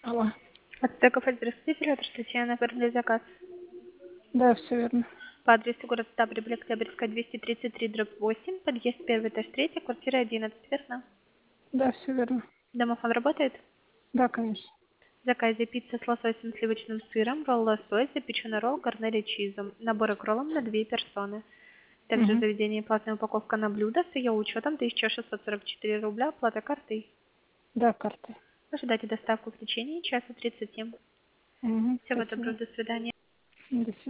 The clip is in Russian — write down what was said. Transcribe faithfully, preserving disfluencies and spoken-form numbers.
Алло. Ацтеков, здравствуйте, оператор Татьяна, для заказ. Да, все верно. По адресу город Ставрополь, Октябрьская, двести тридцать три, дробь восемь, подъезд первый, этаж третий, квартира одиннадцать, верно? Да, все верно. Домофон работает? Да, конечно. В заказе пицца с лососем, сливочным сыром, ролл лосось, запеченный ролл, гарнери чизом. Наборы к роллам на две персоны. Также в Угу. заведении платная упаковка на блюдо с ее учетом тысяча шестьсот сорок четыре рубля, оплата картой. Да, картой. Ожидайте доставку в течение часа тридцати. Угу. Всего доброго, Спасибо. до свидания. До свидания.